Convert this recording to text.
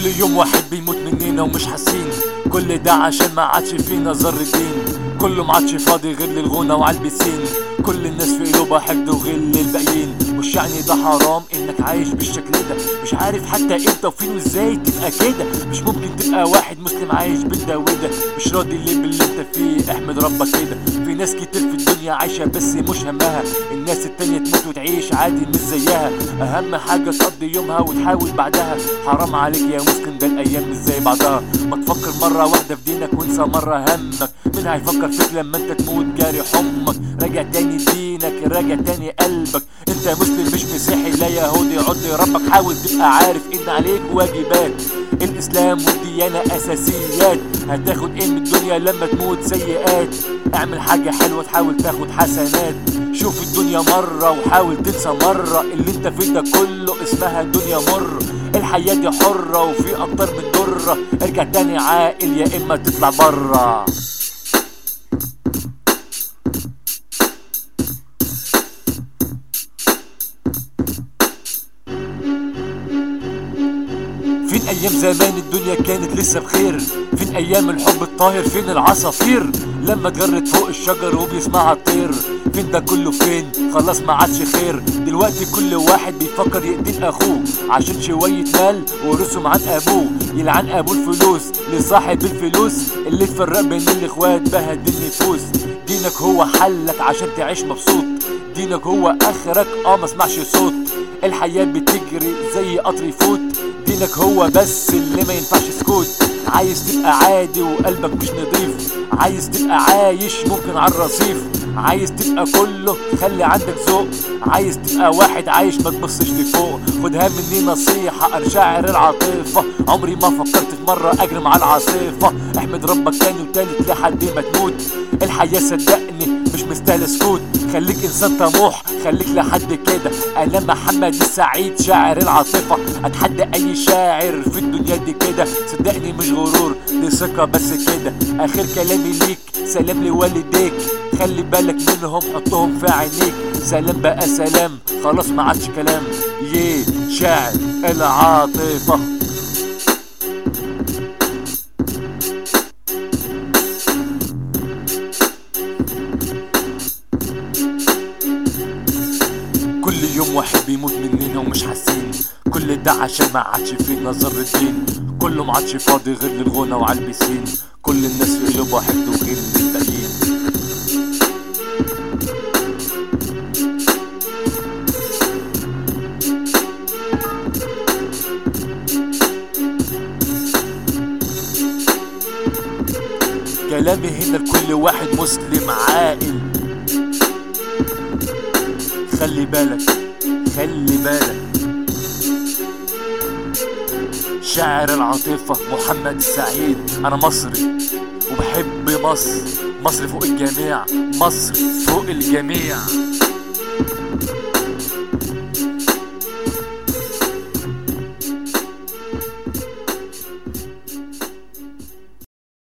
كل يوم واحد بيموت مننا ومش حاسين، كل ده عشان ما عادش فينا ذر الدين. كله ما عادش فاضي غير للغنى وعالبسين، كل الناس في قلوبها حقد وغل الباقيين. مش يعني ده حرام انك عايش بالشكل ده، مش عارف حتى امتى وفين وازاي تبقى كده. مش ممكن تبقى واحد مسلم عايش بالده وده، مش راضي ليه باللي انت فيه، احمد ربك كده. في ناس كتير في الدنيا عايشة بس مش همها، الناس التانية تموت وتعيش عادي مش زيها. اهم حاجة تقضي يومها وتحاول بعدها. حرام عليك يا مسلم ده الايام مش زي بعضها. ما تفكر مرة واحدة في دينك وانسى مرة همك، مين هيفكر فيك لما انت تموت جاري حمك. راجع تاني دينك، راجع تاني قلبك، انت مسلم مش مسيحي لا يهودي. عد ربك، حاول تبقى عارف ان عليك واجبات. الاسلام والديانة اساسيات، هتاخد ايه من الدنيا لما تموت؟ سيئات. اعمل حاجة حلوة تحاول تاخد حسنات، شوف الدنيا مرة وحاول تنسى مرة. اللي انت فيه ده كله اسمها الدنيا مر، الحياة دي حرة وفي اكتر من درة. ارجع تاني عاقل يا اما تطلع برا. فين ايام زمان الدنيا كانت لسه بخير؟ فين ايام الحب الطاهر؟ فين العصافير لما اتجرت فوق الشجر وبيسمعها الطير؟ فين ده كله فين؟ خلاص ما عادش خير. دلوقتي كل واحد بيفكر يقتل اخوه عشان شوية مال ورثهم عن ابوه. يلعن ابوه الفلوس لصاحب الفلوس اللي تفرق بين الاخوات بهدل النفوس. دينك هو حلك عشان تعيش مبسوط، دينك هو اخرك ما اسمعش صوت. الحياة بتجري زي قطر يفوت، دينك هو بس اللي ما ينفعش سكوت. عايز تبقى عادي وقلبك مش نضيف، عايز تبقى عايش ممكن على الرصيف، عايز تبقى كله خلي عندك ذوق، عايز تبقى واحد عايش ما تبصش لفوق. خدها مني نصيحة انا شاعر العاطفة، عمري ما فكرت في مرة اجري مع العاصفة. احمد ربك تاني وتالت لحد ما تموت، الحياة صدقني مش مستاهلة سكوت. خليك انسان طموح، خليك لحد كده. انا محمد السعيد شاعر العاطفة، اتحدى اي شاعر في الدنيا دي كده. صدقني مش غرور دي ثقة بس كده. اخر كلامي ليك سلام لوالديك، خلي بالك منهم حطهم في عينيك. سلام بقى سلام خلاص ما عادش كلام. شاعر العاطفة. كل يوم واحد بيموت مننا ومش حاسين، كل ده عشان ما عادش فينا ذر الدين. كله ما عادش فاضي غير للغنى وعالبسين، كل الناس في قلوبها حقد وغل الباقيين. كلامي هنا لكل واحد مسلم عاقل، خلي بالك خلي بالك. شاعر العاطفة محمد السعيد. أنا مصري وبحب مصر، مصر فوق الجميع، مصر فوق الجميع.